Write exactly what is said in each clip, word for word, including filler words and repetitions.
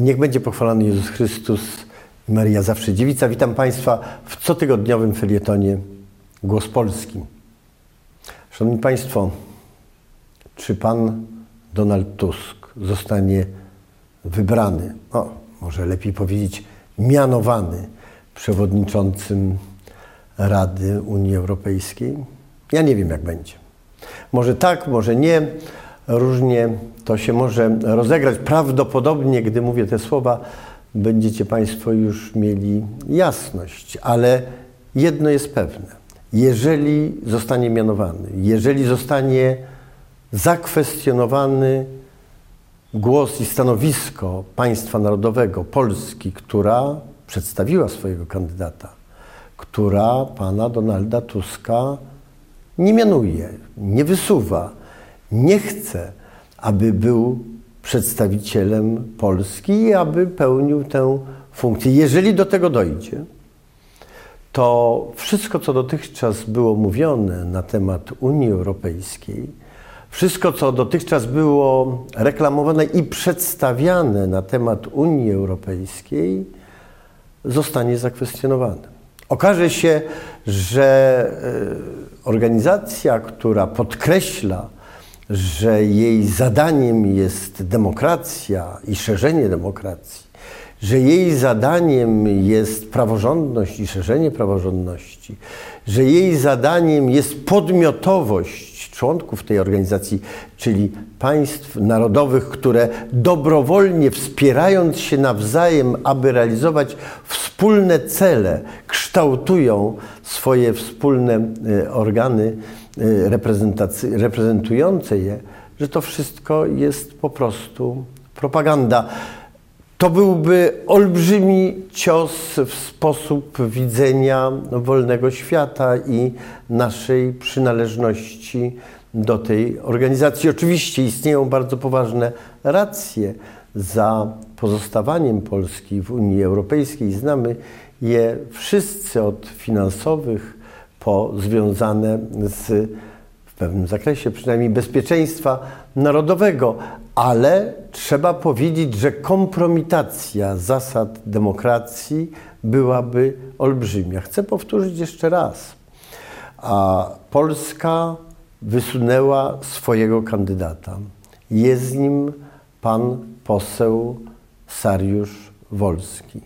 Niech będzie pochwalony Jezus Chrystus i Maryja zawsze dziewica. Witam Państwa w cotygodniowym felietonie Głos Polski. Szanowni Państwo, czy Pan Donald Tusk zostanie wybrany, o, może lepiej powiedzieć mianowany przewodniczącym Rady Unii Europejskiej? Ja nie wiem, jak będzie. Może tak, może nie. Różnie to się może rozegrać. Prawdopodobnie, gdy mówię te słowa, będziecie Państwo już mieli jasność. Ale jedno jest pewne. Jeżeli zostanie mianowany, jeżeli zostanie zakwestionowany głos i stanowisko państwa narodowego, Polski, która przedstawiła swojego kandydata, która pana Donalda Tuska nie mianuje, nie wysuwa, nie chce, aby był przedstawicielem Polski i aby pełnił tę funkcję. Jeżeli do tego dojdzie, to wszystko, co dotychczas było mówione na temat Unii Europejskiej, wszystko, co dotychczas było reklamowane i przedstawiane na temat Unii Europejskiej, zostanie zakwestionowane. Okaże się, że organizacja, która podkreśla, że jej zadaniem jest demokracja i szerzenie demokracji, że jej zadaniem jest praworządność i szerzenie praworządności, że jej zadaniem jest podmiotowość członków tej organizacji, czyli państw narodowych, które dobrowolnie wspierając się nawzajem, aby realizować wspólne cele, kształtują swoje wspólne organy reprezentujące je, że to wszystko jest po prostu propaganda. To byłby olbrzymi cios w sposób widzenia wolnego świata i naszej przynależności do tej organizacji. Oczywiście istnieją bardzo poważne racje za pozostawaniem Polski w Unii Europejskiej. Znamy je wszyscy, od finansowych po związane z, w pewnym zakresie przynajmniej, bezpieczeństwa narodowego. Ale trzeba powiedzieć, że kompromitacja zasad demokracji byłaby olbrzymia. Chcę powtórzyć jeszcze raz. A Polska wysunęła swojego kandydata. Jest nim pan poseł Saryusz Wolski.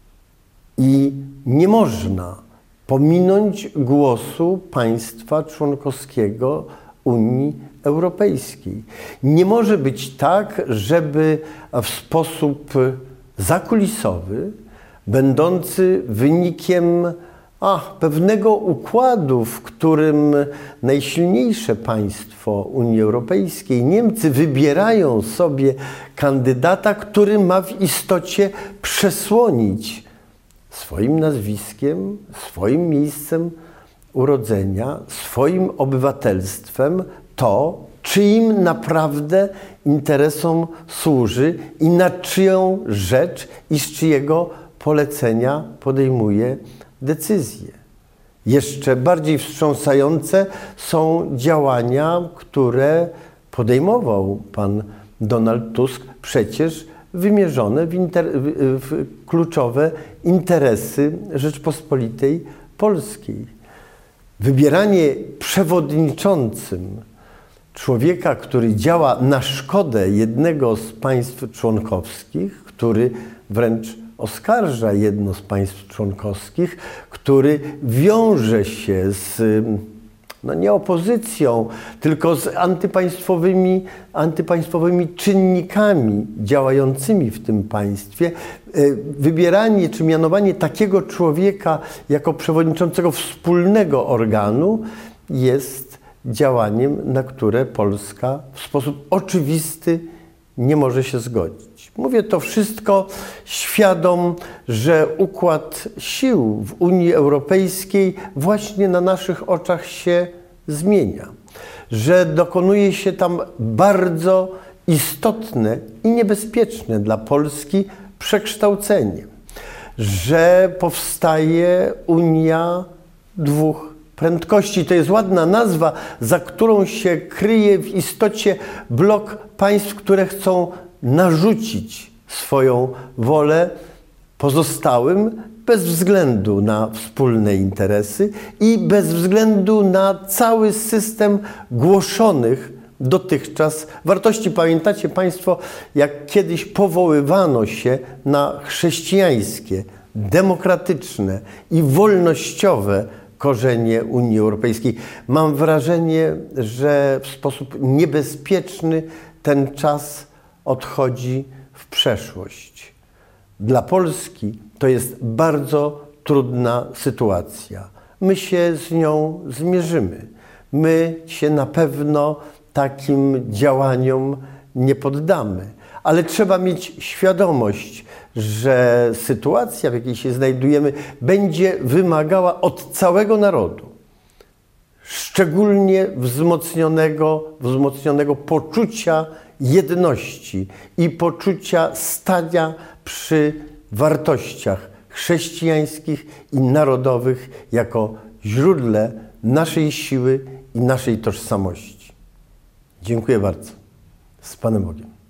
I nie można pominąć głosu państwa członkowskiego Unii Europejskiej. Nie może być tak, żeby w sposób zakulisowy, będący wynikiem a, pewnego układu, w którym najsilniejsze państwo Unii Europejskiej, Niemcy, wybierają sobie kandydata, który ma w istocie przesłonić swoim nazwiskiem, swoim miejscem urodzenia, swoim obywatelstwem to, czyim naprawdę interesom służy i na czyją rzecz i z czyjego polecenia podejmuje decyzje. Jeszcze bardziej wstrząsające są działania, które podejmował pan Donald Tusk, przecież wymierzone w, inter- w kluczowe interesy Rzeczpospolitej Polskiej. Wybieranie przewodniczącym człowieka, który działa na szkodę jednego z państw członkowskich, który wręcz oskarża jedno z państw członkowskich, który wiąże się z, no nie opozycją, tylko z antypaństwowymi, antypaństwowymi czynnikami działającymi w tym państwie. Wybieranie czy mianowanie takiego człowieka jako przewodniczącego wspólnego organu jest działaniem, na które Polska w sposób oczywisty nie może się zgodzić. Mówię to wszystko świadom, że układ sił w Unii Europejskiej właśnie na naszych oczach się zmienia. Że dokonuje się tam bardzo istotne i niebezpieczne dla Polski przekształcenie. Że powstaje Unia dwóch prędkości. To jest ładna nazwa, za którą się kryje w istocie blok państw, które chcą narzucić swoją wolę pozostałym bez względu na wspólne interesy i bez względu na cały system głoszonych dotychczas wartości. Pamiętacie Państwo, jak kiedyś powoływano się na chrześcijańskie, demokratyczne i wolnościowe korzenie Unii Europejskiej. Mam wrażenie, że w sposób niebezpieczny ten czas odchodzi w przeszłość. Dla Polski to jest bardzo trudna sytuacja. My się z nią zmierzymy. My się na pewno takim działaniom nie poddamy. Ale trzeba mieć świadomość, że sytuacja, w jakiej się znajdujemy, będzie wymagała od całego narodu szczególnie wzmocnionego, wzmocnionego poczucia jedności i poczucia stania przy wartościach chrześcijańskich i narodowych jako źródle naszej siły i naszej tożsamości. Dziękuję bardzo. Z Panem Bogiem.